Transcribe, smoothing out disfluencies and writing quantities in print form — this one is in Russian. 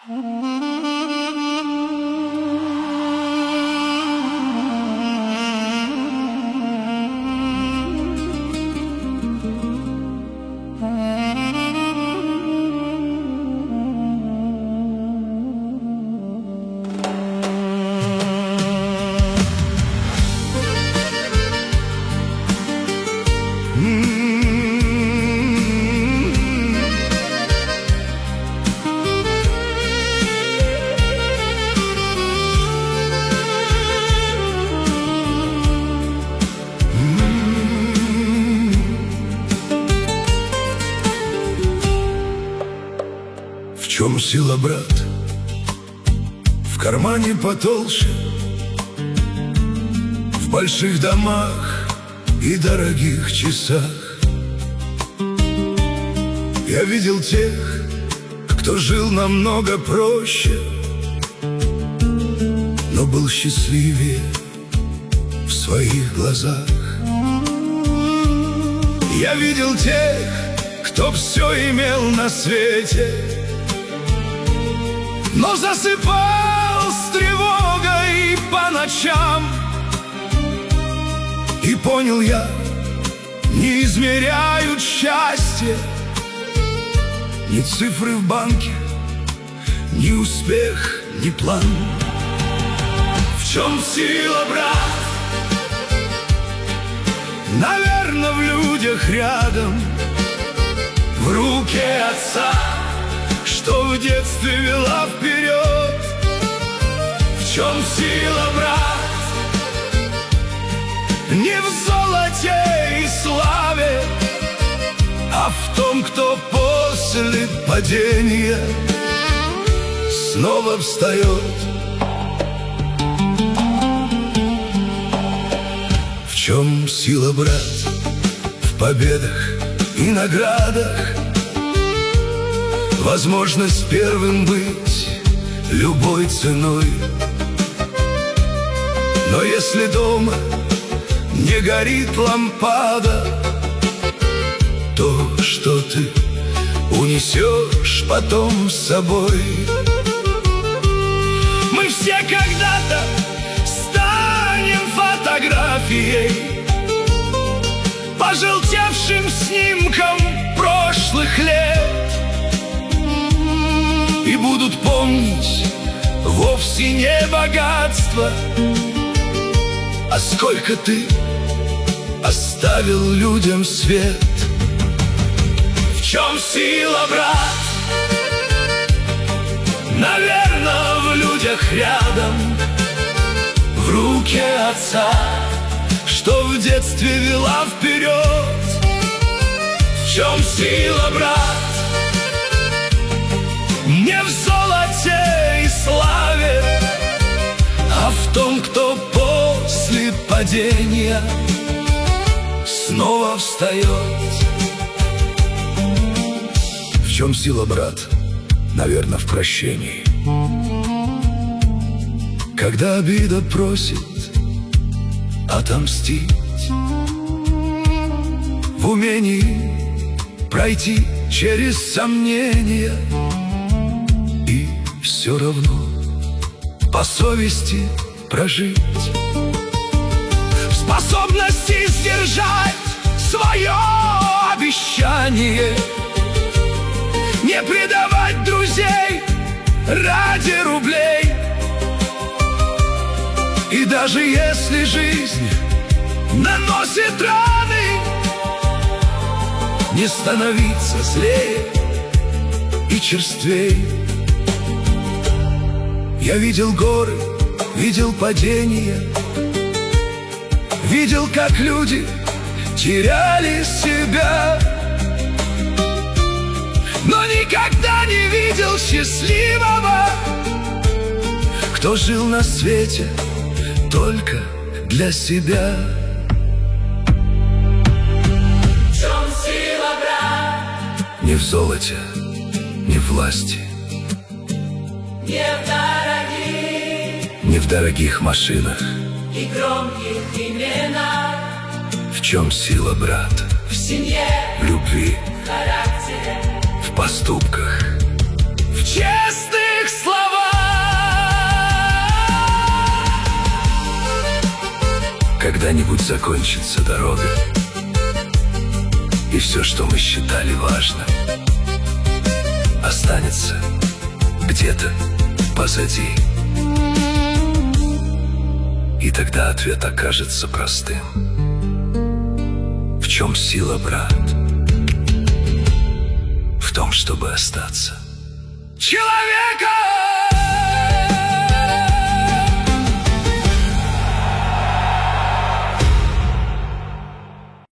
В чем сила, брат? В кармане потолще, в больших домах и дорогих часах. Я видел тех, кто жил намного проще, но был счастливее в своих глазах. Я видел тех, кто все имел на свете, но засыпал с тревогой по ночам. И понял я, не измеряют счастье ни цифры в банке, ни успех, ни план. В чем сила, брат? Наверно, в людях рядом, в руке отца, что в детстве вела вперед. В чем сила, брат? Не в золоте и славе, а в том, кто после падения снова встает. В чем сила, брат? В победах и наградах, возможность первым быть любой ценой. Но если дома не горит лампада, то что ты унесешь потом с собой? Мы все когда-то станем фотографией, пожелтевшим снимком прошлых лет, и будут помнить вовсе не богатство, а сколько ты оставил людям свет. В чем сила, брат? Наверно, в людях рядом, в руке отца, что в детстве вела вперед. В чем сила, брат? Не в золоте и славе, а в том, кто после падения снова встает. В чем сила, брат? Наверно, в прощении. Когда обида просит отомстить, в умении пройти через сомнения и все равно по совести прожить, в способности сдержать свое обещание, не предавать друзей ради рублей. И даже если жизнь наносит раны, не становиться злее и черствей. Я видел горы, видел падения, видел, как люди теряли себя, но никогда не видел счастливого, кто жил на свете только для себя. В чем сила, брат? Не в золоте, не в власти, не в дорогих машинах и громких именах. В чем сила, брат? В семье, в любви, в характере, в поступках, в честных когда-нибудь закончится дорога, и все, что мы считали важным, останется где-то позади. И тогда ответ окажется простым. В чем сила, брат? В том, чтобы остаться человеком.